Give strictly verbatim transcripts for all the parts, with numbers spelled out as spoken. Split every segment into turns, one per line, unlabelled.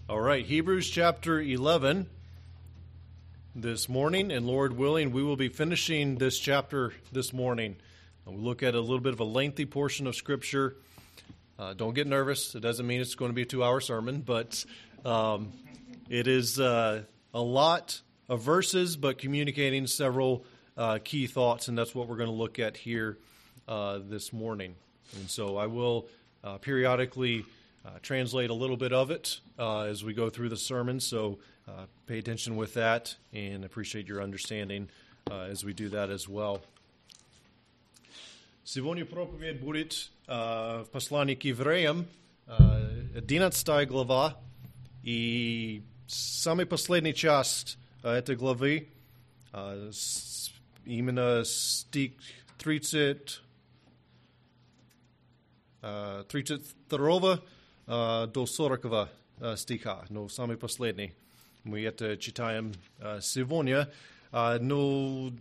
All right, Hebrews chapter eleven this morning, and Lord willing, we will be finishing this chapter this morning. And we'll look at a little bit of a lengthy portion of Scripture. Uh, don't get nervous. It doesn't mean it's going to be a two-hour sermon, but um, it is uh, a lot of verses, but communicating several uh, key thoughts, and that's what we're going to look at here uh, this morning. And so I will uh, periodically Uh, translate a little bit of it uh, as we go through the sermon, so uh, pay attention with that and appreciate your understanding uh, as we do that as well. Сегодня проповедь будет uh, в послании к евреям, uh, одиннадцатая глава, и самая последняя часть uh, этой главы, uh, с, именно стих тридцать, uh, тридцать два Uh, до сорокового uh, стиха, но самый последний. Мы это читаем uh, сегодня. Uh, но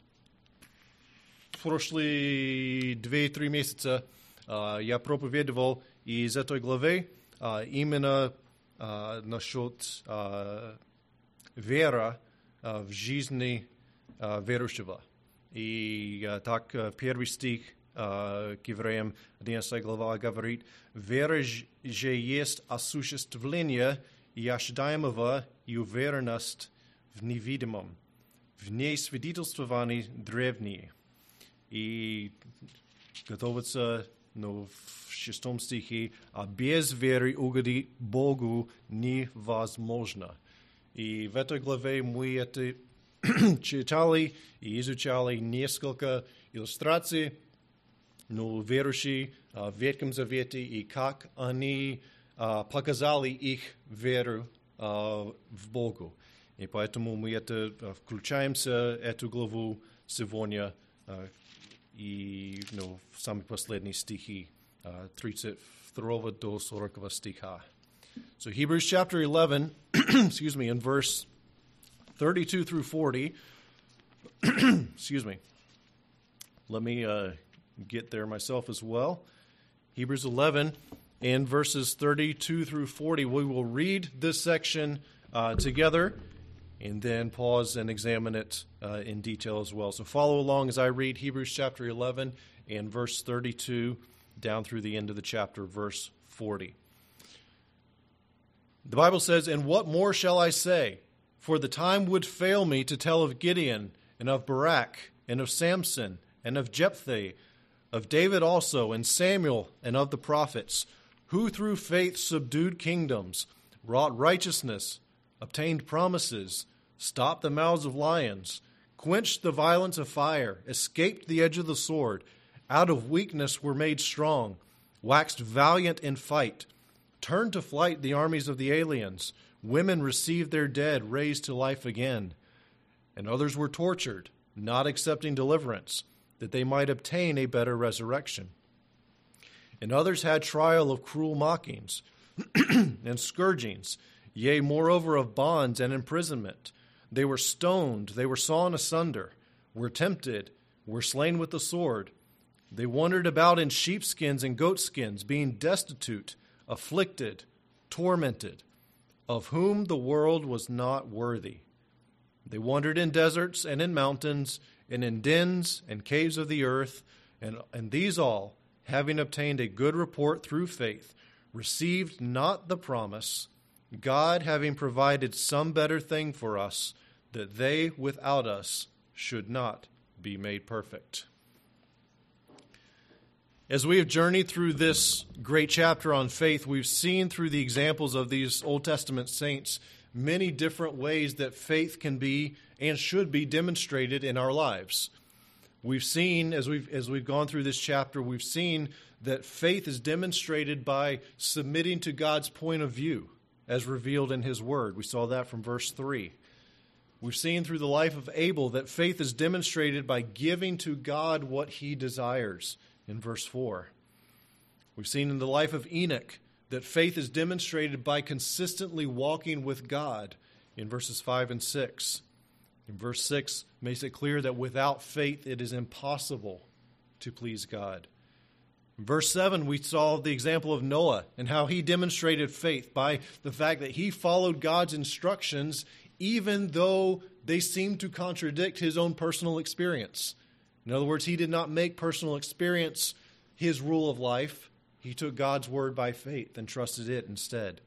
в прошлые два-три месяца uh, я проповедовал из этой главы uh, именно uh, насчет uh, веры uh, в жизни uh, верующего. И uh, так uh, первый стих Uh, к евреям, одиннадцатая глава говорит: «Вера же есть осуществление и ожидаемого, и уверенность в невидимом, в ней свидетельствование древние». И готовится, ну, в шестом стихе: «А без веры угодить Богу невозможно». И в этой главе мы это читали и изучали несколько иллюстраций, ну, верующие uh, в Ветхом Завете, и как они uh, показали их веру uh, в Богу. И поэтому мы это uh, включаемся, эту главу сегодня, uh, и ну, в самые последние стихи, uh, тридцать два до сорокового стиха. So Hebrews chapter eleven, excuse me, in verse thirty-two through forty, excuse me, let me uh, get there myself as well. Hebrews eleven and verses thirty-two through forty. We will read this section uh, together and then pause and examine it uh, in detail as well. So follow along as I read Hebrews chapter eleven and verse thirty-two down through the end of the chapter, verse forty. The Bible says, "And what more shall I say? For the time would fail me to tell of Gideon and of Barak and of Samson and of Jephthah, of David also, and Samuel, and of the prophets, who through faith subdued kingdoms, wrought righteousness, obtained promises, stopped the mouths of lions, quenched the violence of fire, escaped the edge of the sword, out of weakness were made strong, waxed valiant in fight, turned to flight the armies of the aliens, women received their dead raised to life again, and others were tortured, not accepting deliverance, that they might obtain a better resurrection. And others had trial of cruel mockings and scourgings, yea, moreover of bonds and imprisonment. They were stoned, they were sawn asunder, were tempted, were slain with the sword. They wandered about in sheepskins and goatskins, being destitute, afflicted, tormented, of whom the world was not worthy. They wandered in deserts and in mountains, and in dens and caves of the earth, and, and these all, having obtained a good report through faith, received not the promise, God having provided some better thing for us, that they without us should not be made perfect." As we have journeyed through this great chapter on faith, we've seen through the examples of these Old Testament saints many different ways that faith can be and should be demonstrated in our lives. We've seen, as we've as we've gone through this chapter, we've seen that faith is demonstrated by submitting to God's point of view, as revealed in His Word. We saw that from verse three. We've seen through the life of Abel that faith is demonstrated by giving to God what he desires, in verse four. We've seen in the life of Enoch that faith is demonstrated by consistently walking with God, in verses five and six. In verse six makes it clear that without faith it is impossible to please God. In verse seven, we saw the example of Noah and how he demonstrated faith by the fact that he followed God's instructions even though they seemed to contradict his own personal experience. In other words, he did not make personal experience his rule of life. He took God's word by faith and trusted it instead.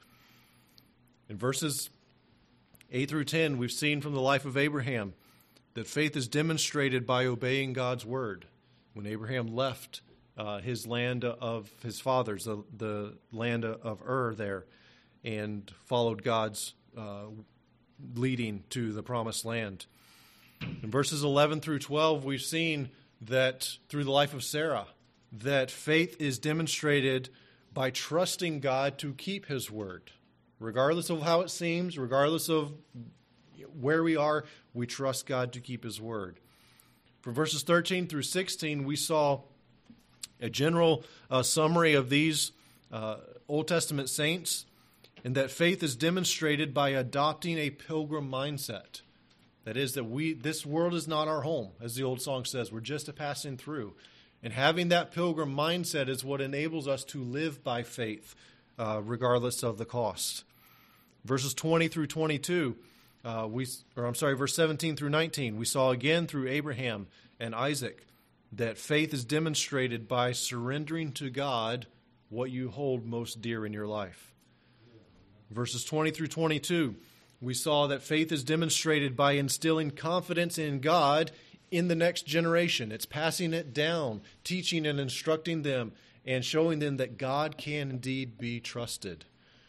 In verses eight through ten, we've seen from the life of Abraham that faith is demonstrated by obeying God's word. When Abraham left uh, his land of his fathers, the, the land of Ur there, and followed God's uh, leading to the promised land. In verses eleven through twelve, we've seen that through the life of Sarah, that faith is demonstrated by trusting God to keep his word. Regardless of how it seems, regardless of where we are, we trust God to keep his word. From verses thirteen through sixteen, we saw a general uh, summary of these uh, Old Testament saints, and that faith is demonstrated by adopting a pilgrim mindset. That is, that we this world is not our home, as the old song says. We're just a passing through. And having that pilgrim mindset is what enables us to live by faith, uh, regardless of the cost. Verses twenty through twenty-two, uh, we, or I'm sorry, verse seventeen through nineteen, we saw again through Abraham and Isaac that faith is demonstrated by surrendering to God what you hold most dear in your life. Verses twenty through twenty-two, we saw that faith is demonstrated by instilling confidence in God in the next generation. It's passing it down, teaching and instructing them, and showing them that God can indeed be trusted.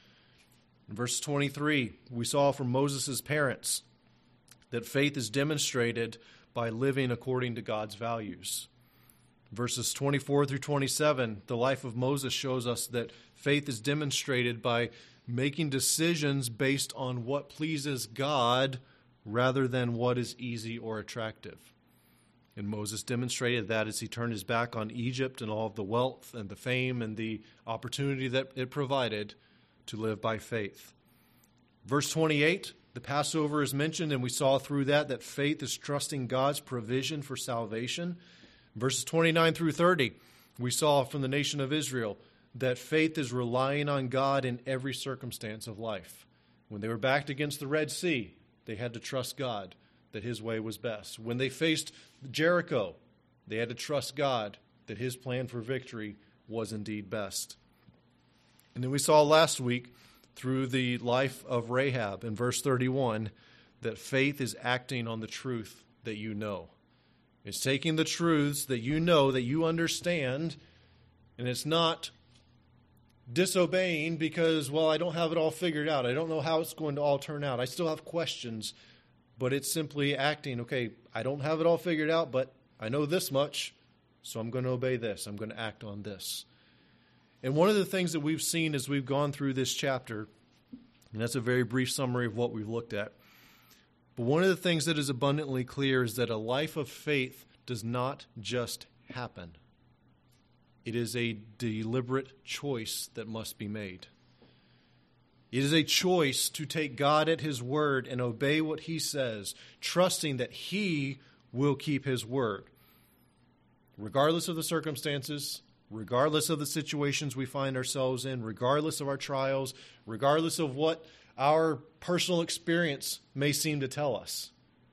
In verse twenty-three, we saw from Moses' parents that faith is demonstrated by living according to God's values. Verses twenty-four through twenty-seven, the life of Moses shows us that faith is demonstrated by making decisions based on what pleases God rather than what is easy or attractive. And Moses demonstrated that as he turned his back on Egypt and all of the wealth and the fame and the opportunity that it provided to live by faith. Verse twenty-eight, the Passover is mentioned, and we saw through that that faith is trusting God's provision for salvation. Verses twenty-nine through thirty, we saw from the nation of Israel that faith is relying on God in every circumstance of life. When they were backed against the Red Sea, they had to trust God that his way was best. When they faced Jericho, they had to trust God that his plan for victory was indeed best. And then we saw last week through the life of Rahab in verse thirty-one that faith is acting on the truth that you know. It's taking the truths that you know, that you understand, and it's not disobeying because, well, I don't have it all figured out. I don't know how it's going to all turn out. I still have questions, but it's simply acting, okay, I don't have it all figured out, but I know this much, so I'm going to obey this. I'm going to act on this. And one of the things that we've seen as we've gone through this chapter, and that's a very brief summary of what we've looked at, but one of the things that is abundantly clear is that a life of faith does not just happen. It is a deliberate choice that must be made. It is a choice to take God at his word and obey what he says, trusting that he will keep his word. Regardless of the circumstances, regardless of the situations we find ourselves in, regardless of our trials, regardless of what our personal experience may seem to tell us.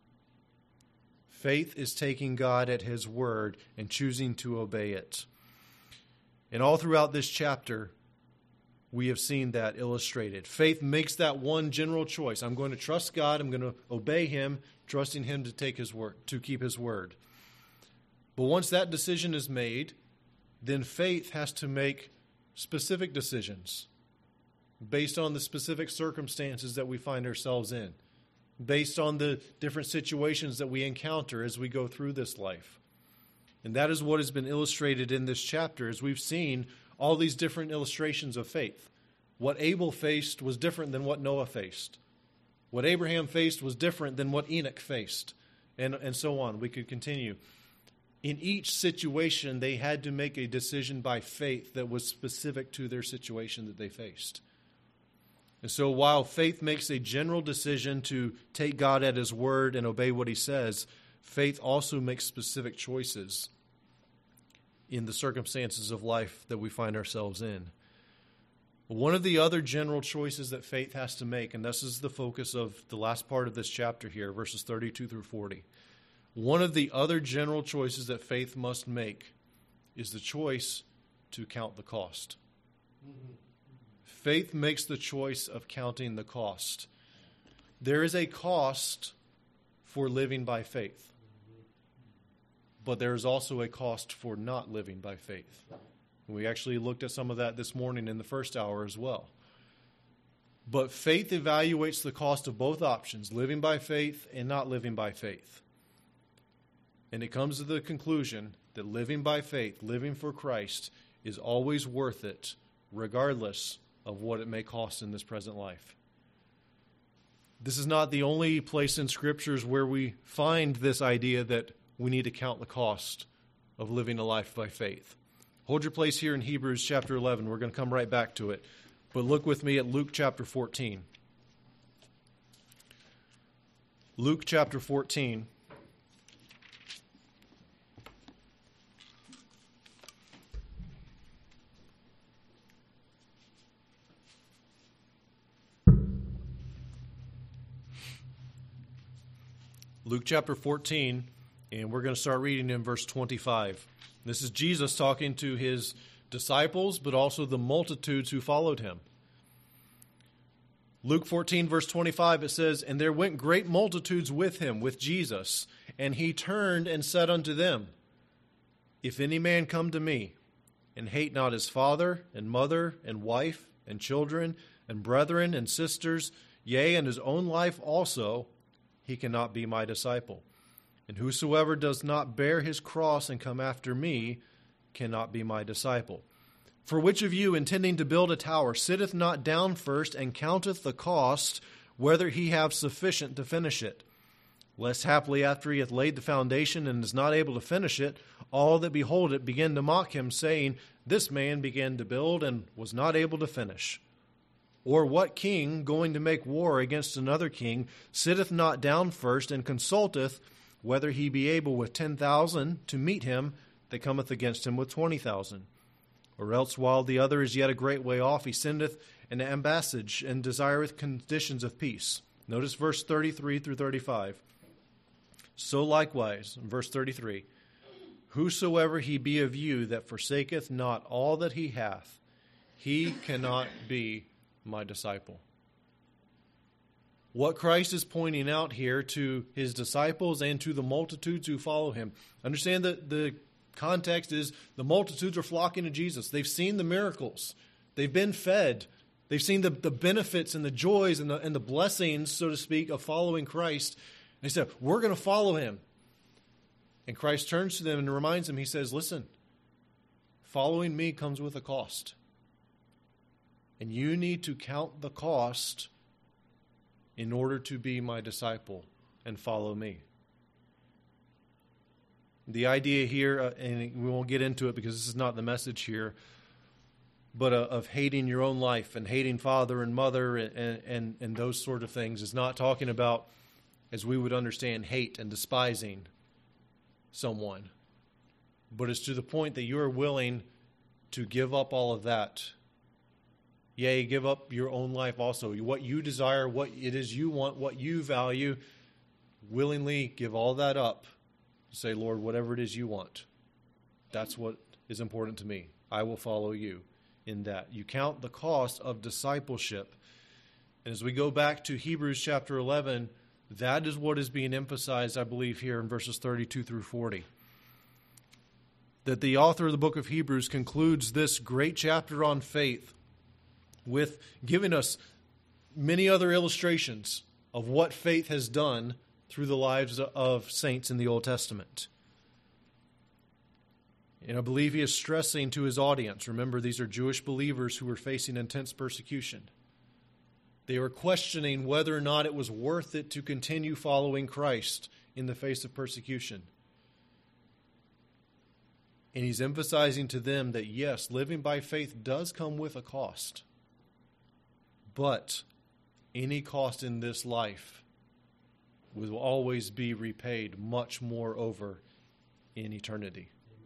Faith is taking God at his word and choosing to obey it. And all throughout this chapter, we have seen that illustrated. Faith makes that one general choice. I'm going to trust God. I'm going to obey him, trusting him to take his word, to keep his word. But once that decision is made, then faith has to make specific decisions based on the specific circumstances that we find ourselves in, based on the different situations that we encounter as we go through this life. And that is what has been illustrated in this chapter, as we've seen all these different illustrations of faith. What Abel faced was different than what Noah faced. What Abraham faced was different than what Enoch faced, and, and so on. We could continue. In each situation, they had to make a decision by faith that was specific to their situation that they faced. And so while faith makes a general decision to take God at his word and obey what he says, faith also makes specific choices. in the circumstances of life that we find ourselves in. One of the other general choices that faith has to make, and this is the focus of the last part of this chapter here, verses thirty-two through forty. One of the other general choices that faith must make is the choice to count the cost. Mm-hmm. Faith makes the choice of counting the cost. There is a cost for living by faith, but there is also a cost for not living by faith. We actually looked at some of that this morning in the first hour as well. But faith evaluates the cost of both options, living by faith and not living by faith. And it comes to the conclusion that living by faith, living for Christ, is always worth it, regardless of what it may cost in this present life. This is not the only place in Scriptures where we find this idea that we need to count the cost of living a life by faith. Hold your place here in Hebrews chapter eleven. We're going to come right back to it. But look with me at Luke chapter fourteen. Luke chapter fourteen. Luke chapter fourteen, and we're going to start reading in verse twenty-five. This is Jesus talking to his disciples, but also the multitudes who followed him. Luke fourteen, verse twenty-five, it says, "And there went great multitudes with him, with Jesus, and he turned and said unto them, If any man come to me, and hate not his father, and mother, and wife, and children, and brethren, and sisters, yea, and his own life also, he cannot be my disciple. And whosoever does not bear his cross and come after me cannot be my disciple. For which of you, intending to build a tower, sitteth not down first and counteth the cost, whether he have sufficient to finish it? Lest haply after he hath laid the foundation and is not able to finish it, all that behold it begin to mock him, saying, This man began to build and was not able to finish. Or what king, going to make war against another king, sitteth not down first and consulteth whether he be able with ten thousand to meet him that cometh against him with twenty thousand? Or else, while the other is yet a great way off, he sendeth an ambassage and desireth conditions of peace." Notice verse thirty-three through thirty-five. "So likewise," in verse thirty-three, "whosoever he be of you that forsaketh not all that he hath, he cannot be my disciple." What Christ is pointing out here to his disciples and to the multitudes who follow him. Understand that the context is the multitudes are flocking to Jesus. They've seen the miracles. They've been fed. They've seen the, the benefits and the joys and the, and the blessings, so to speak, of following Christ. And they said, we're going to follow him. And Christ turns to them and reminds them, he says, listen, following me comes with a cost. And you need to count the cost in order to be my disciple and follow me. The idea here, uh, and we won't get into it because this is not the message here, but uh, of hating your own life and hating father and mother and, and, and those sort of things is not talking about, as we would understand, hate and despising someone. But it's to the point that you are willing to give up all of that. Yea, give up your own life also. What you desire, what it is you want, what you value, willingly give all that up. Say, Lord, whatever it is you want, that's what is important to me. I will follow you in that. You count the cost of discipleship. And as we go back to Hebrews chapter eleven, that is what is being emphasized, I believe, here in verses thirty-two through forty. That the author of the book of Hebrews concludes this great chapter on faith with giving us many other illustrations of what faith has done through the lives of saints in the Old Testament. And I believe he is stressing to his audience, remember, these are Jewish believers who were facing intense persecution. They were questioning whether or not it was worth it to continue following Christ in the face of persecution. And he's emphasizing to them that, yes, living by faith does come with a cost. But any cost in this life will always be repaid much more over in eternity. Amen.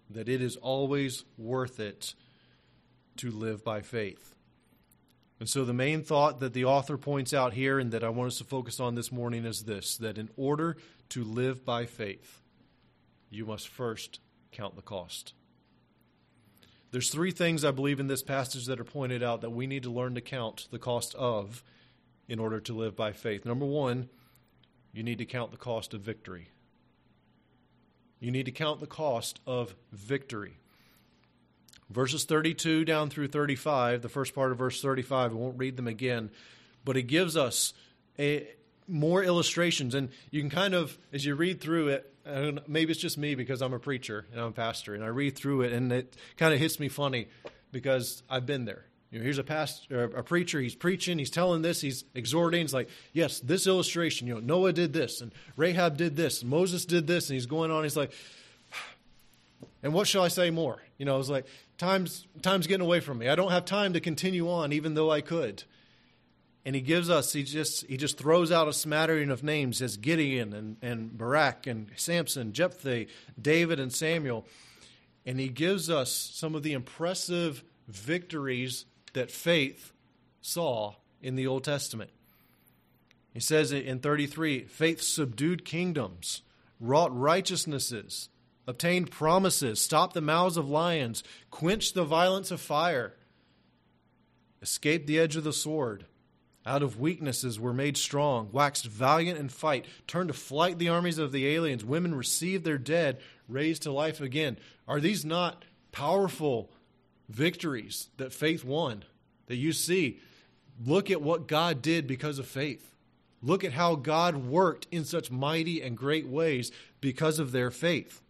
that it is always worth it to live by faith. And so the main thought that the author points out here and that I want us to focus on this morning is this, that in order to live by faith, you must first count the cost. There's three things I believe in this passage that are pointed out that we need to learn to count the cost of in order to live by faith. Number one, you need to count the cost of victory. You need to count the cost of victory. Verses thirty-two down through thirty-five, the first part of verse thirty-five, I won't read them again, but it gives us a, more illustrations. And you can kind of, as you read through it, I don't know, maybe it's just me because I'm a preacher and I'm a pastor, and I read through it and it kind of hits me funny because I've been there. You know, here's a pastor, a preacher, he's preaching, he's telling this, he's exhorting, he's like, yes, this illustration, you know, Noah did this, and Rahab did this, and Moses did this, and he's going on, he's like, and what shall I say more? You know, it's like, time's, time's getting away from me. I don't have time to continue on, even though I could. And he gives us, he just he just throws out a smattering of names as Gideon and, and Barak and Samson, Jephthah, David and Samuel. And he gives us some of the impressive victories that faith saw in the Old Testament. He says in thirty-three, faith subdued kingdoms, wrought righteousnesses, obtained promises, stopped the mouths of lions, quenched the violence of fire, escaped the edge of the sword, out of weaknesses were made strong, waxed valiant in fight, turned to flight the armies of the aliens, women received their dead, raised to life again. Are these not powerful victories that faith won, that you see? Look at what God did because of faith. Look at how God worked in such mighty and great ways because of their faith.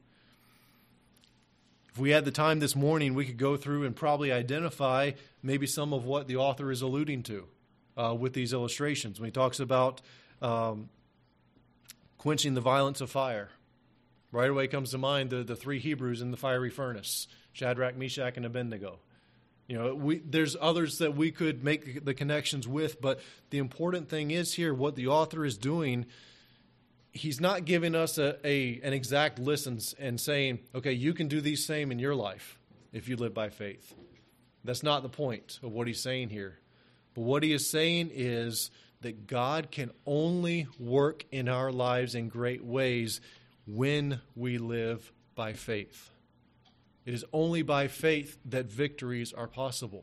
If we had the time this morning, we could go through and probably identify maybe some of what the author is alluding to uh, with these illustrations. When he talks about um, quenching the violence of fire, right away comes to mind the, the three Hebrews in the fiery furnace, Shadrach, Meshach, and Abednego. You know, we, there's others that we could make the connections with, but the important thing is here, what the author is doing, he's not giving us a, a an exact list and, and saying, okay, you can do these same in your life if you live by faith. That's not the point of what he's saying here. But what he is saying is that God can only work in our lives in great ways when we live by faith. It is only by faith that victories are possible.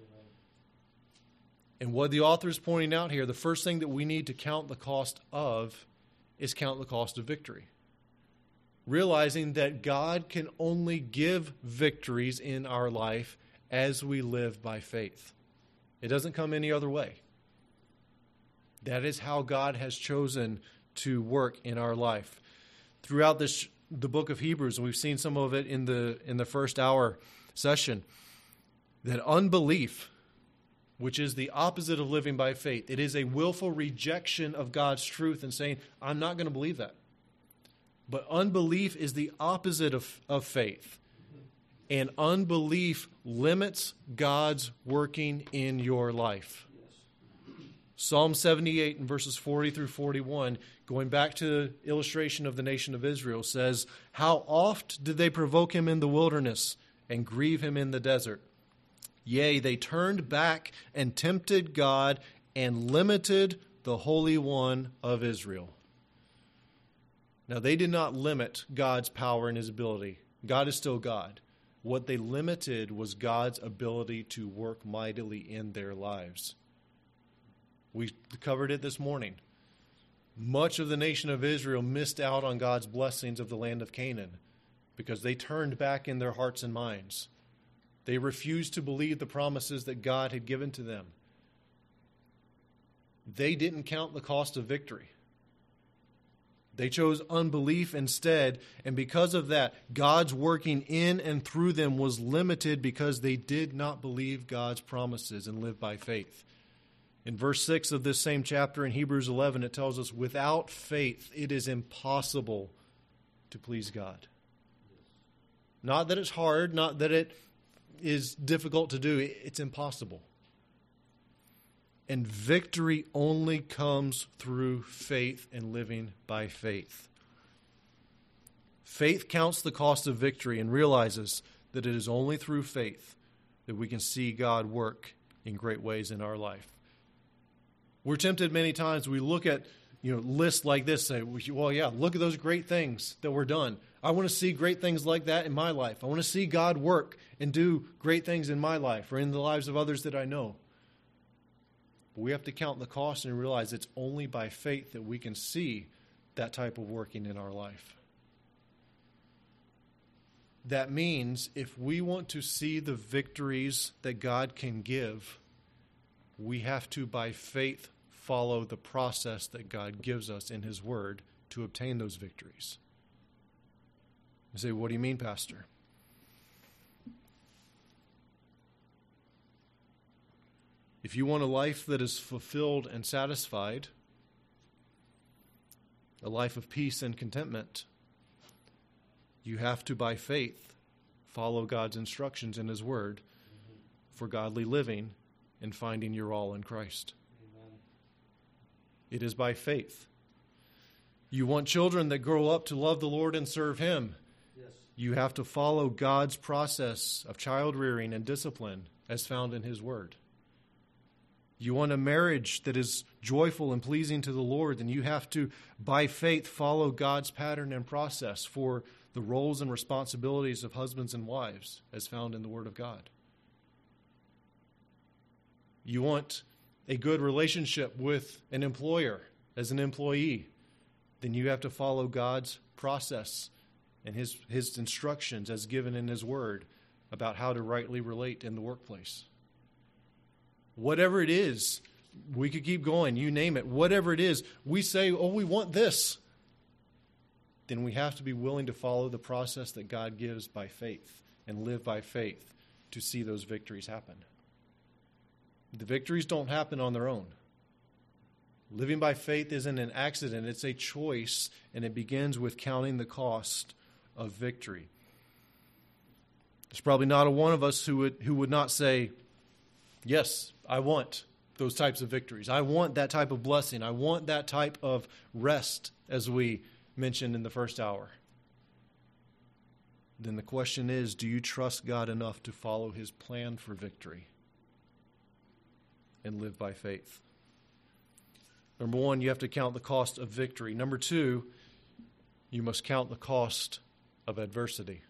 And what the author is pointing out here, the first thing that we need to count the cost of is count the cost of victory. Realizing that God can only give victories in our life as we live by faith. It doesn't come any other way. That is how God has chosen to work in our life. Throughout this the book of Hebrews, and we've seen some of it in the in the first hour session, that unbelief, which is the opposite of living by faith, it is a willful rejection of God's truth and saying, I'm not going to believe that. But unbelief is the opposite of, of faith. And unbelief limits God's working in your life. Psalm seventy-eight and verses forty through forty-one, going back to the illustration of the nation of Israel, says, how oft did they provoke him in the wilderness and grieve him in the desert? Yea, they turned back and tempted God and limited the Holy One of Israel. Now, they did not limit God's power and his ability. God is still God. What they limited was God's ability to work mightily in their lives. We covered it this morning. Much of the nation of Israel missed out on God's blessings of the land of Canaan because they turned back in their hearts and minds. They refused to believe the promises that God had given to them. They didn't count the cost of victory. They chose unbelief instead, and because of that, God's working in and through them was limited because they did not believe God's promises and live by faith. In verse six of this same chapter in Hebrews eleven, it tells us, without faith, it is impossible to please God. Not that it's hard, not that it is difficult to do. It's impossible. And victory only comes through faith and living by faith. Faith counts the cost of victory and realizes that it is only through faith that we can see God work in great ways in our life. We're tempted many times. We look at, you know, lists like this, say, well, yeah, look at those great things that were done. I want to see great things like that in my life. I want to see God work and do great things in my life or in the lives of others that I know. But we have to count the cost and realize it's only by faith that we can see that type of working in our life. That means if we want to see the victories that God can give, we have to, by faith, follow the process that God gives us in His Word to obtain those victories. You say, what do you mean, Pastor? If you want a life that is fulfilled and satisfied, a life of peace and contentment, you have to, by faith, follow God's instructions in His Word for godly living and finding your all in Christ. Amen. It is by faith. You want children that grow up to love the Lord and serve Him. Yes. You have to follow God's process of child rearing and discipline as found in His Word. You want a marriage that is joyful and pleasing to the Lord, then you have to, by faith, follow God's pattern and process for the roles and responsibilities of husbands and wives as found in the Word of God. You want a good relationship with an employer as an employee, then you have to follow God's process and His, His instructions as given in His Word about how to rightly relate in the workplace. Whatever it is, we could keep going, you name it. Whatever it is, we say, oh, we want this. Then we have to be willing to follow the process that God gives by faith and live by faith to see those victories happen. The victories don't happen on their own. Living by faith isn't an accident. It's a choice, and it begins with counting the cost of victory. There's probably not a one of us who would who would not say, yes, I want those types of victories. I want that type of blessing. I want that type of rest, as we mentioned in the first hour. Then the question is, do you trust God enough to follow His plan for victory and live by faith? Number one, you have to count the cost of victory. Number two, you must count the cost of adversity.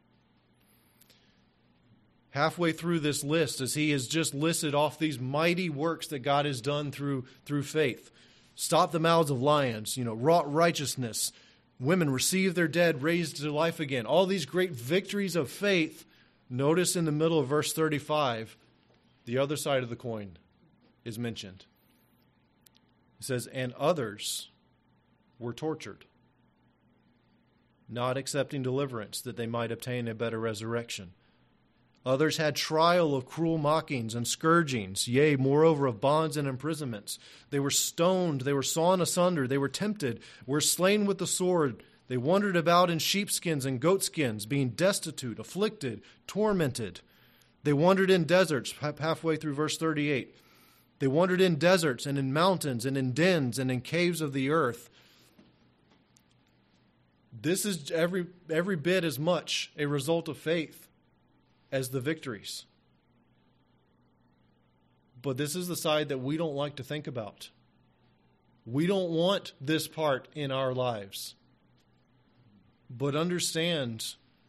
Halfway through this list, as he has just listed off these mighty works that God has done through, through faith, stopped the mouths of lions, you know, wrought righteousness, women received their dead, raised to life again, all these great victories of faith. Notice in the middle of verse thirty-five, the other side of the coin is mentioned. It says, and others were tortured, not accepting deliverance, that they might obtain a better resurrection. Others had trial of cruel mockings and scourgings, yea, moreover, of bonds and imprisonments. They were stoned, they were sawn asunder, they were tempted, were slain with the sword. They wandered about in sheepskins and goatskins, being destitute, afflicted, tormented. They wandered in deserts, halfway through verse thirty-eight. They wandered in deserts and in mountains and in dens and in caves of the earth. This is every every bit as much a result of faith as the victories. But this is the side that we don't like to think about. We don't want this part in our lives. But understand,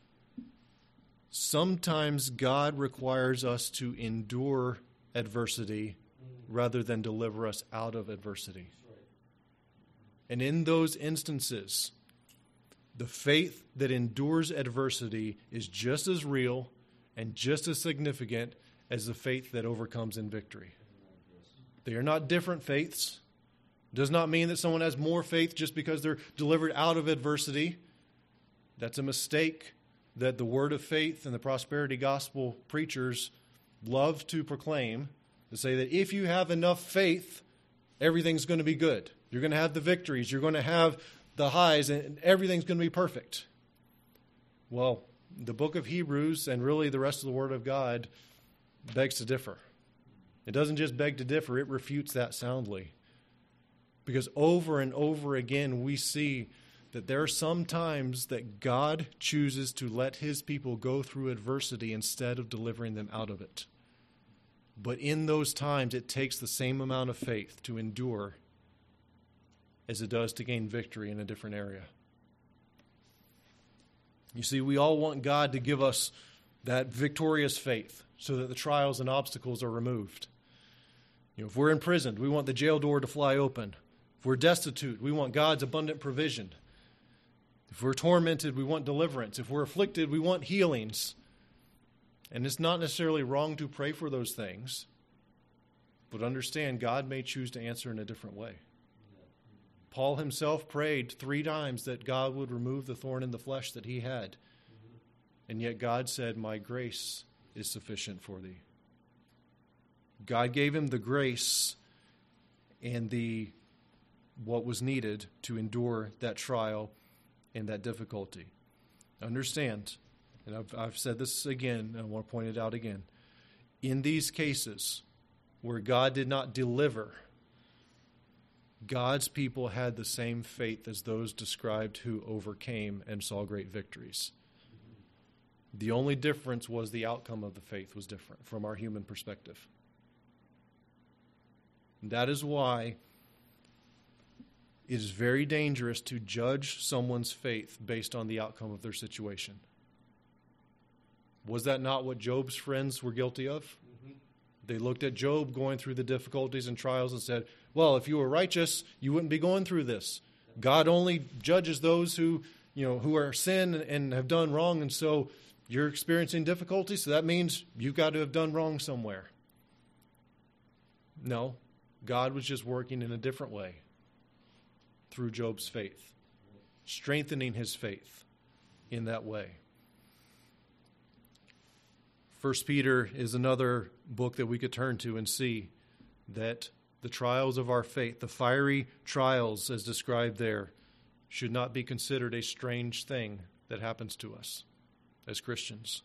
sometimes God requires us to endure adversity rather than deliver us out of adversity. And in those instances, the faith that endures adversity is just as real and just as significant as the faith that overcomes in victory. They are not different faiths. It does not mean that someone has more faith just because they're delivered out of adversity. That's a mistake that the word of faith and the prosperity gospel preachers love to proclaim, to say that if you have enough faith, everything's going to be good. You're going to have the victories. You're going to have the highs, and everything's going to be perfect. Well, the book of Hebrews and really the rest of the Word of God begs to differ. It doesn't just beg to differ, it refutes that soundly. Because over and over again we see that there are some times that God chooses to let his people go through adversity instead of delivering them out of it. But in those times, it takes the same amount of faith to endure as it does to gain victory in a different area. You see, we all want God to give us that victorious faith so that the trials and obstacles are removed. You know, if we're imprisoned, we want the jail door to fly open. If we're destitute, we want God's abundant provision. If we're tormented, we want deliverance. If we're afflicted, we want healings. And it's not necessarily wrong to pray for those things, but understand God may choose to answer in a different way. Paul himself prayed three times that God would remove the thorn in the flesh that he had. And yet God said, "My grace is sufficient for thee." God gave him the grace and the what was needed to endure that trial and that difficulty. Understand, and I've, I've said this again, and I want to point it out again. In these cases where God did not deliver, God's people had the same faith as those described who overcame and saw great victories. The only difference was the outcome of the faith was different from our human perspective. And that is why it is very dangerous to judge someone's faith based on the outcome of their situation. Was that not what Job's friends were guilty of? Mm-hmm. They looked at Job going through the difficulties and trials and said, well, if you were righteous, you wouldn't be going through this. God only judges those who, you know, who are sin and have done wrong, and so you're experiencing difficulty, so that means you've got to have done wrong somewhere. No, God was just working in a different way through Job's faith, strengthening his faith in that way. First Peter is another book that we could turn to and see that the trials of our faith, the fiery trials as described there, should not be considered a strange thing that happens to us as Christians.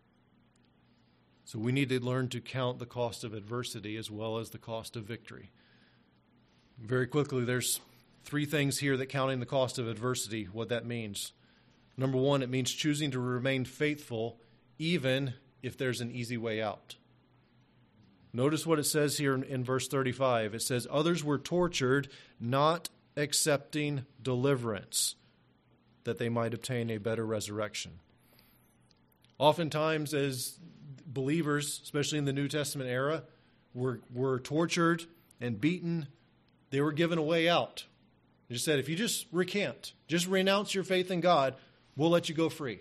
So we need to learn to count the cost of adversity as well as the cost of victory. Very quickly, there's three things here that counting the cost of adversity, what that means. Number one, it means choosing to remain faithful even if there's an easy way out. Notice what it says here in, in verse thirty-five. It says, others were tortured, not accepting deliverance, that they might obtain a better resurrection. Oftentimes, as believers, especially in the New Testament era, were, were tortured and beaten. They were given a way out. They just said, if you just recant, just renounce your faith in God, we'll let you go free.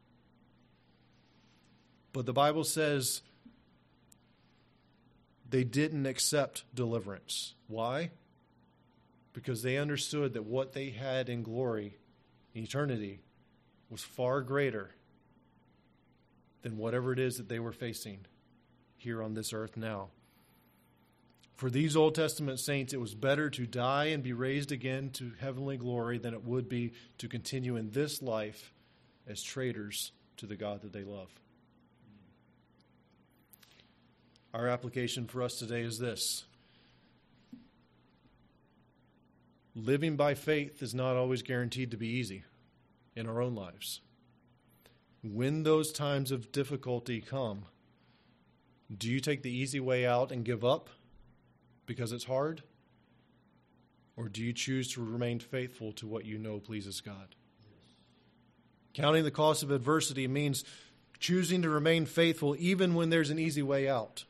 But the Bible says they didn't accept deliverance. Why? Because they understood that what they had in glory, in eternity, was far greater than whatever it is that they were facing here on this earth now. For these Old Testament saints, it was better to die and be raised again to heavenly glory than it would be to continue in this life as traitors to the God that they love. Our application for us today is this. Living by faith is not always guaranteed to be easy in our own lives. When those times of difficulty come, do you take the easy way out and give up because it's hard? Or do you choose to remain faithful to what you know pleases God? Yes. Counting the cost of adversity means choosing to remain faithful even when there's an easy way out.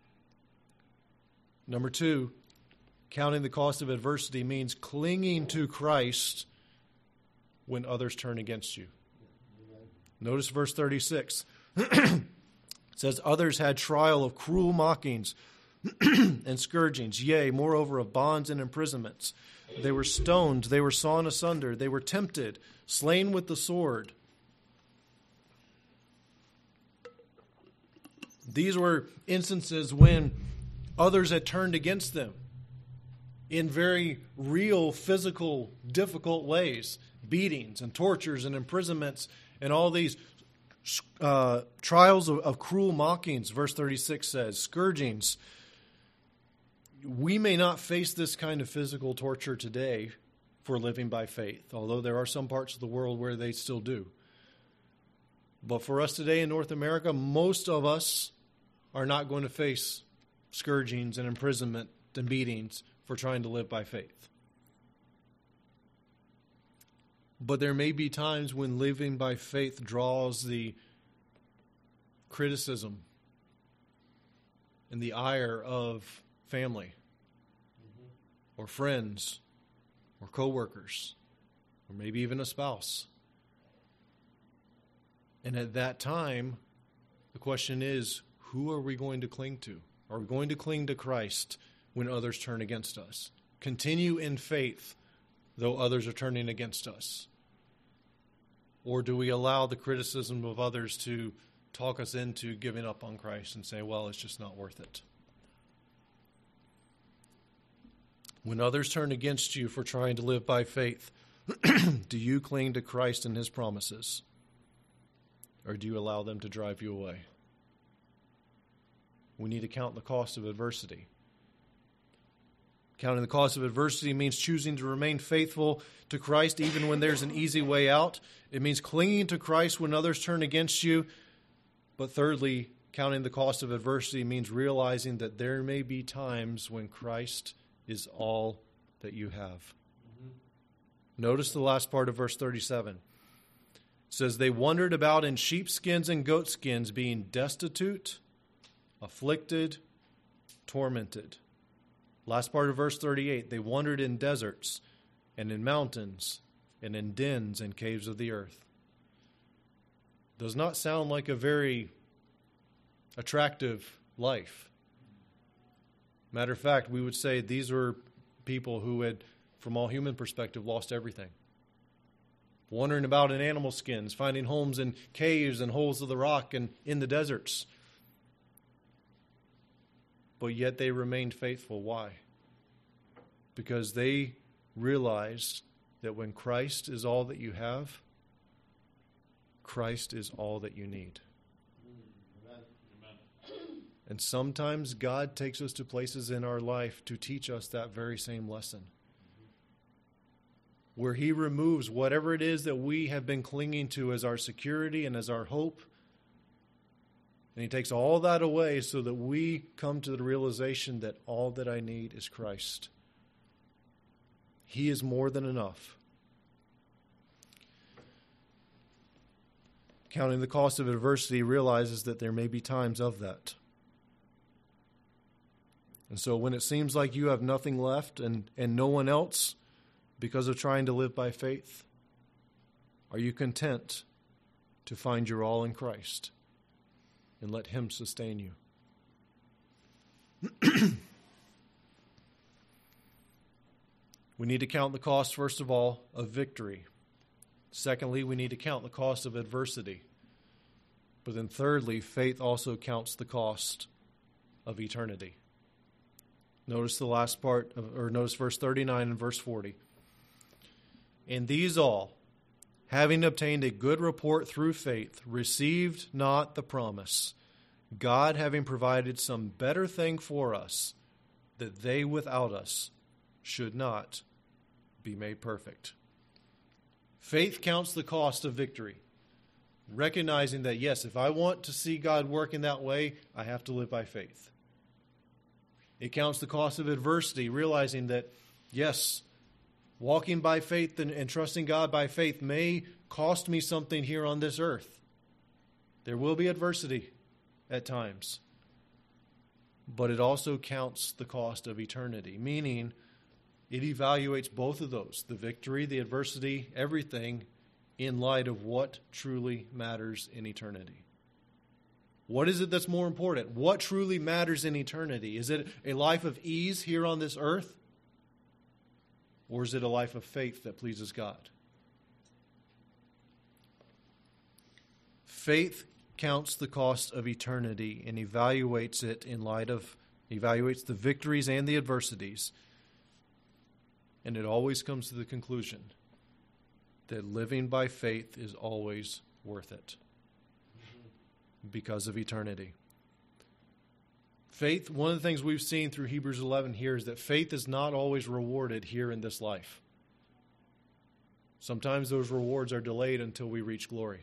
Number two, counting the cost of adversity means clinging to Christ when others turn against you. Notice verse thirty-six. It says, others had trial of cruel mockings and scourgings, yea, moreover of bonds and imprisonments. They were stoned, they were sawn asunder, they were tempted, slain with the sword. These were instances when others had turned against them in very real, physical, difficult ways. Beatings and tortures and imprisonments and all these uh, trials of, of cruel mockings, verse thirty-six says, scourgings. We may not face this kind of physical torture today for living by faith, although there are some parts of the world where they still do. But for us today in North America, most of us are not going to face scourgings and imprisonment and beatings for trying to live by faith. But there may be times when living by faith draws the criticism and the ire of family mm-hmm. or friends or coworkers or maybe even a spouse. And at that time, the question is, who are we going to cling to? Are we going to cling to Christ when others turn against us? Continue in faith, though others are turning against us? Or do we allow the criticism of others to talk us into giving up on Christ and say, well, it's just not worth it? When others turn against you for trying to live by faith, do you cling to Christ and his promises? Or do you allow them to drive you away? We need to count the cost of adversity. Counting the cost of adversity means choosing to remain faithful to Christ even when there's an easy way out. It means clinging to Christ when others turn against you. But thirdly, counting the cost of adversity means realizing that there may be times when Christ is all that you have. Mm-hmm. Notice the last part of verse thirty-seven. It says, they wandered about in sheepskins and goatskins, being destitute, afflicted, tormented. Last part of verse thirty-eight, they wandered in deserts and in mountains and in dens and caves of the earth. Does not sound like a very attractive life. Matter of fact, we would say these were people who had, from all human perspective, lost everything. Wandering about in animal skins, finding homes in caves and holes of the rock and in the deserts. But yet they remained faithful. Why? Because they realized that when Christ is all that you have, Christ is all that you need. Amen. And sometimes God takes us to places in our life to teach us that very same lesson. Where he removes whatever it is that we have been clinging to as our security and as our hope. And he takes all that away so that we come to the realization that all that I need is Christ. He is more than enough. Counting the cost of adversity realizes that there may be times of that. And so when it seems like you have nothing left and, and no one else because of trying to live by faith, are you content to find your all in Christ and let him sustain you? We need to count the cost, first of all, of victory. Secondly, we need to count the cost of adversity. But then thirdly, faith also counts the cost of eternity. Notice the last part, of, or notice verse thirty-nine and verse forty. And these all, having obtained a good report through faith, received not the promise, God having provided some better thing for us, that they without us should not be made perfect. Faith counts the cost of victory, recognizing that, yes, if I want to see God work in that way, I have to live by faith. It counts the cost of adversity, realizing that, yes, walking by faith and, and trusting God by faith may cost me something here on this earth. There will be adversity at times. But it also counts the cost of eternity, meaning it evaluates both of those, the victory, the adversity, everything, in light of what truly matters in eternity. What is it that's more important? What truly matters in eternity? Is it a life of ease here on this earth? Or is it a life of faith that pleases God? Faith counts the cost of eternity and evaluates it in light of, evaluates the victories and the adversities. And it always comes to the conclusion that living by faith is always worth it because of eternity. Faith, one of the things we've seen through Hebrews eleven here is that faith is not always rewarded here in this life. Sometimes those rewards are delayed until we reach glory.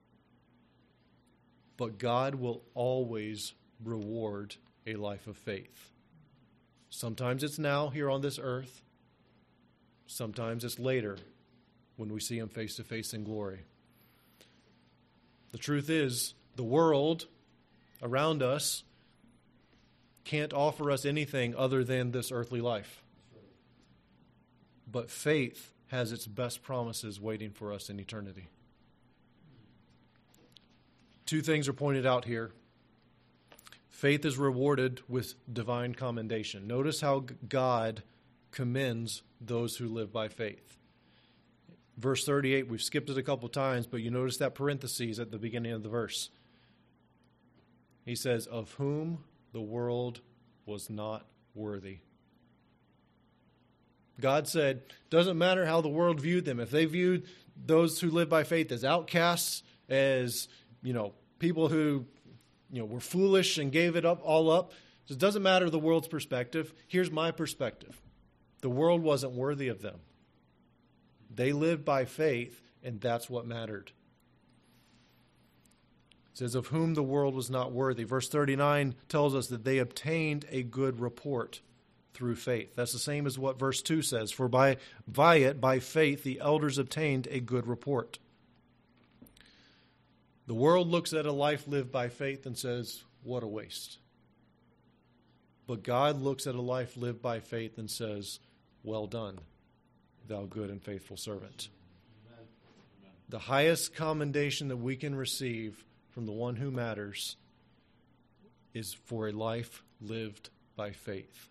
But God will always reward a life of faith. Sometimes it's now here on this earth. Sometimes it's later when we see him face to face in glory. The truth is, the world around us can't offer us anything other than this earthly life. But faith has its best promises waiting for us in eternity. Two things are pointed out here. Faith is rewarded with divine commendation. Notice how God commends those who live by faith. Verse thirty-eight, we've skipped it a couple times, but you notice that parentheses at the beginning of the verse. He says, of whom the world was not worthy. God said, doesn't matter how the world viewed them. If they viewed those who live by faith as outcasts, as, you know, people who, you know, were foolish and gave it up all up, it doesn't matter the world's perspective. Here's my perspective. The world wasn't worthy of them. They lived by faith, and that's what mattered. It says, of whom the world was not worthy. Verse thirty-nine tells us that they obtained a good report through faith. That's the same as what verse two says. For by, by it, by faith, the elders obtained a good report. The world looks at a life lived by faith and says, what a waste. But God looks at a life lived by faith and says, well done, thou good and faithful servant. Amen. The highest commendation that we can receive from the one who matters is for a life lived by faith.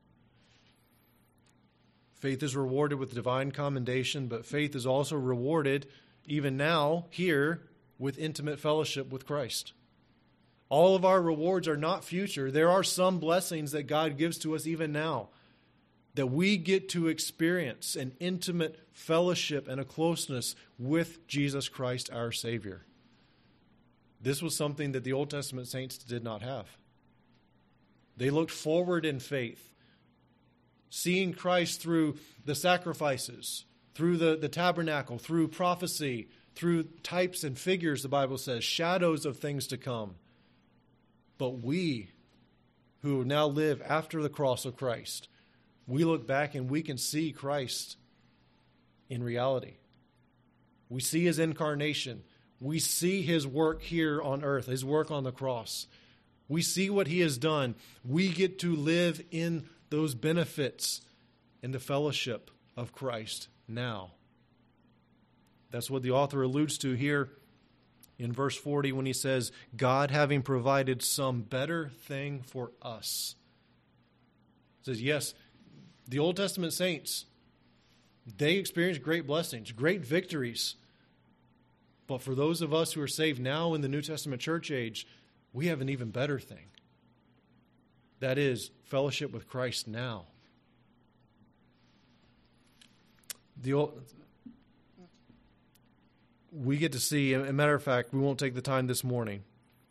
Faith is rewarded with divine commendation, but faith is also rewarded, even now, here, with intimate fellowship with Christ. All of our rewards are not future. There are some blessings that God gives to us even now, that we get to experience an intimate fellowship and a closeness with Jesus Christ, our Savior. This was something that the Old Testament saints did not have. They looked forward in faith, seeing Christ through the sacrifices, through the, the tabernacle, through prophecy, through types and figures, the Bible says, shadows of things to come. But we, who now live after the cross of Christ, we look back and we can see Christ in reality. We see his incarnation. We see his work here on earth, his work on the cross. We see what he has done. We get to live in those benefits in the fellowship of Christ now. That's what the author alludes to here in verse forty when he says, God having provided some better thing for us. He says, yes, the Old Testament saints, they experienced great blessings, great victories. But for those of us who are saved now in the New Testament church age, we have an even better thing. That is fellowship with Christ now. The old, we get to see, as a matter of fact, we won't take the time this morning,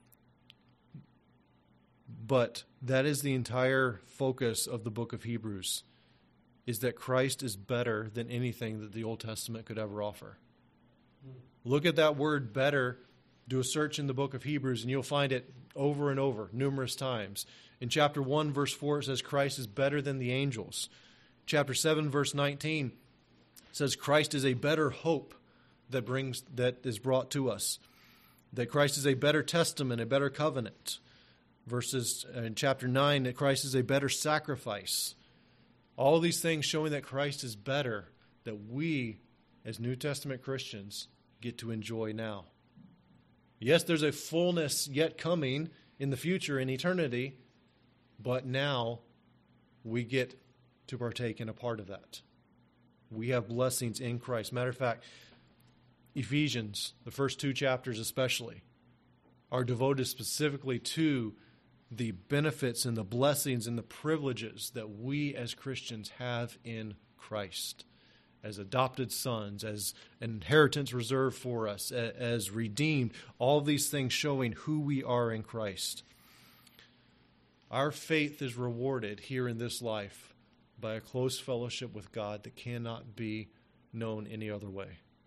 but that is the entire focus of the book of Hebrews, is that Christ is better than anything that the Old Testament could ever offer. Look at that word better, do a search in the book of Hebrews, and you'll find it over and over, numerous times. In chapter one, verse four, it says Christ is better than the angels. Chapter seven, verse nineteen, it says Christ is a better hope that brings that is brought to us. That Christ is a better testament, a better covenant. Verses in chapter nine, that Christ is a better sacrifice. All these things showing that Christ is better, that we, as New Testament Christians, get to enjoy now. Yes, there's a fullness yet coming in the future, in eternity, but now we get to partake in a part of that. We have blessings in Christ. Matter of fact, Ephesians, the first two chapters especially, are devoted specifically to the benefits and the blessings and the privileges that we as Christians have in Christ, as adopted sons, as an inheritance reserved for us, as redeemed, all these things showing who we are in Christ. Our faith is rewarded here in this life by a close fellowship with God that cannot be known any other way.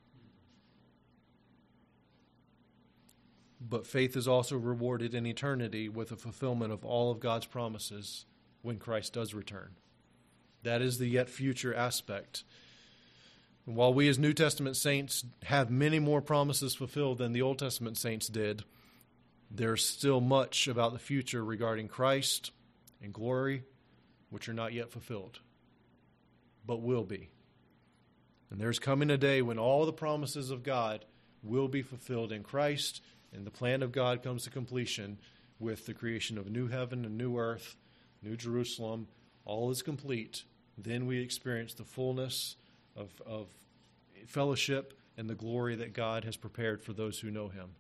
But faith is also rewarded in eternity with the fulfillment of all of God's promises when Christ does return. That is the yet future aspect. And while we as New Testament saints have many more promises fulfilled than the Old Testament saints did, there's still much about the future regarding Christ and glory which are not yet fulfilled, but will be. And there's coming a day when all the promises of God will be fulfilled in Christ, and the plan of God comes to completion with the creation of a new heaven and new earth, New Jerusalem. All is complete. Then we experience the fullness of, of fellowship and the glory that God has prepared for those who know him.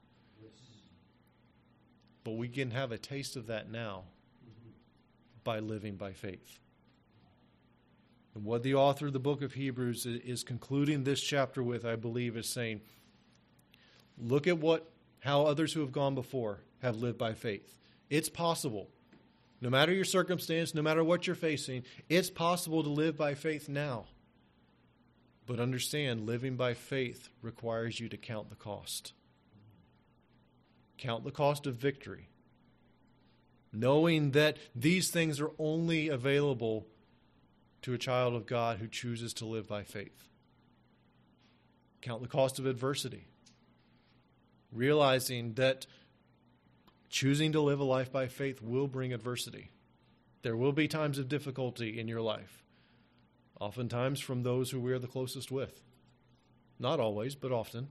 But we can have a taste of that now by living by faith. And what the author of the book of Hebrews is concluding this chapter with, I believe, is saying, look at what how others who have gone before have lived by faith. It's possible. No matter your circumstance, no matter what you're facing, it's possible to live by faith now. But understand, living by faith requires you to count the cost. Count the cost of victory. Knowing that these things are only available to a child of God who chooses to live by faith. Count the cost of adversity. Realizing that choosing to live a life by faith will bring adversity. There will be times of difficulty in your life, oftentimes from those who we are the closest with. Not always, but often.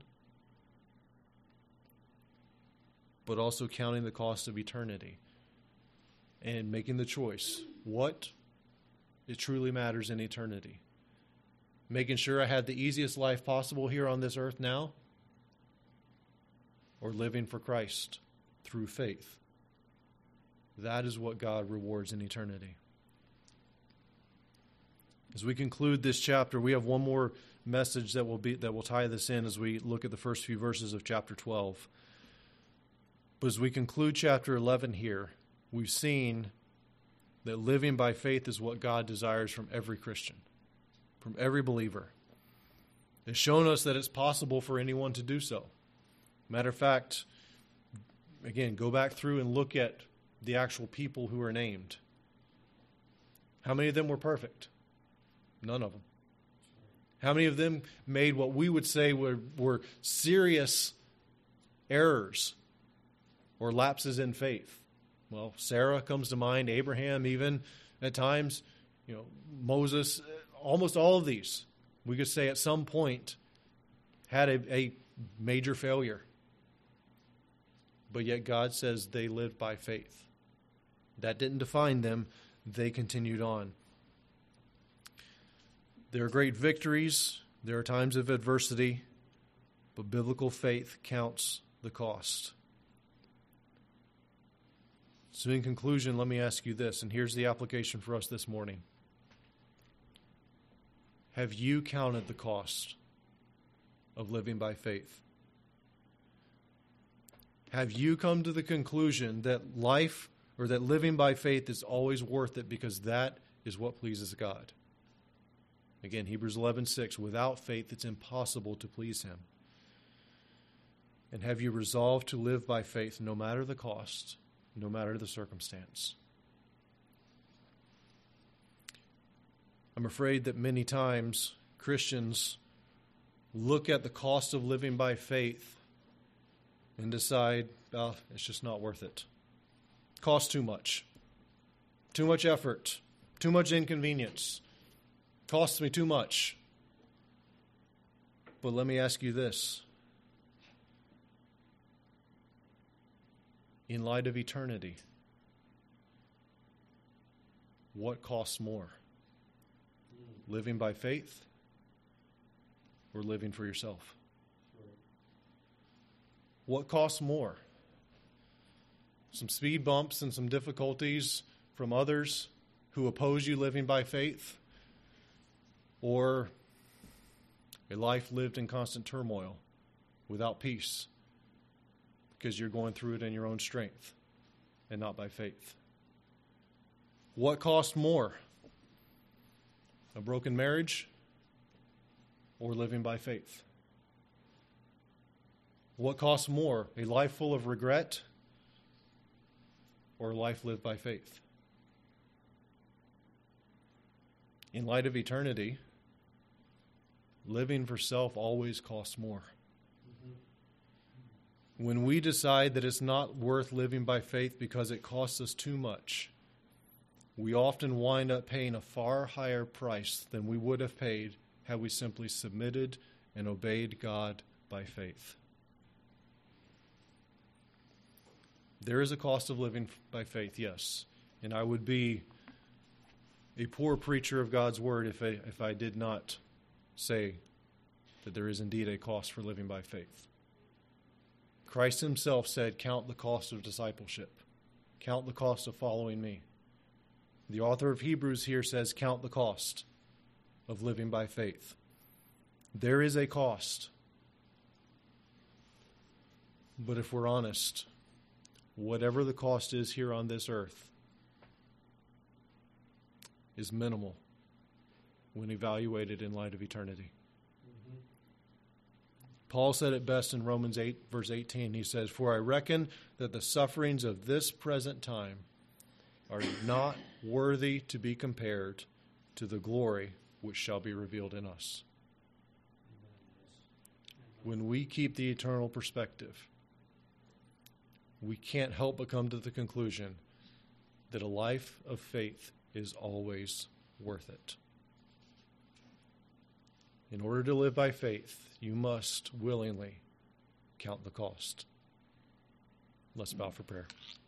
But also counting the cost of eternity and making the choice. What it truly matters in eternity. Making sure I had the easiest life possible here on this earth now, or living for Christ through faith. That is what God rewards in eternity. As we conclude this chapter, we have one more message that will be that will tie this in as we look at the first few verses of chapter twelve. But as we conclude chapter eleven here, we've seen that living by faith is what God desires from every Christian, from every believer. It's shown us that it's possible for anyone to do so. Matter of fact, again, go back through and look at the actual people who are named. How many of them were perfect? None of them. How many of them made what we would say were, were serious errors or lapses in faith? Well, Sarah comes to mind, Abraham even at times, you know, Moses, almost all of these, we could say at some point had a, a major failure. But yet God says they lived by faith. That didn't define them. They continued on. There are great victories. There are times of adversity. But biblical faith counts the cost. So in conclusion, let me ask you this, and here's the application for us this morning. Have you counted the cost of living by faith? Have you come to the conclusion that life or that living by faith is always worth it because that is what pleases God? Again, Hebrews eleven six, without faith it's impossible to please him. And have you resolved to live by faith no matter the cost, no matter the circumstance? I'm afraid that many times Christians look at the cost of living by faith and decide, oh, it's just not worth it. Costs too much. Too much effort. Too much inconvenience. Costs me too much. But let me ask you this. In light of eternity, what costs more? Living by faith or living for yourself? What costs more? Some speed bumps and some difficulties from others who oppose you living by faith, or a life lived in constant turmoil without peace because you're going through it in your own strength and not by faith? What costs more? A broken marriage or living by faith? What costs more, a life full of regret or a life lived by faith? In light of eternity, living for self always costs more. Mm-hmm. When we decide that it's not worth living by faith because it costs us too much, we often wind up paying a far higher price than we would have paid had we simply submitted and obeyed God by faith. There is a cost of living by faith, yes. And I would be a poor preacher of God's word if I, if I did not say that there is indeed a cost for living by faith. Christ himself said, count the cost of discipleship. Count the cost of following me. The author of Hebrews here says, count the cost of living by faith. There is a cost. But if we're honest, whatever the cost is here on this earth is minimal when evaluated in light of eternity. Mm-hmm. Paul said it best in Romans eight, verse eighteen. He says, for I reckon that the sufferings of this present time are not worthy to be compared to the glory which shall be revealed in us. When we keep the eternal perspective, we can't help but come to the conclusion that a life of faith is always worth it. In order to live by faith, you must willingly count the cost. Let's bow for prayer.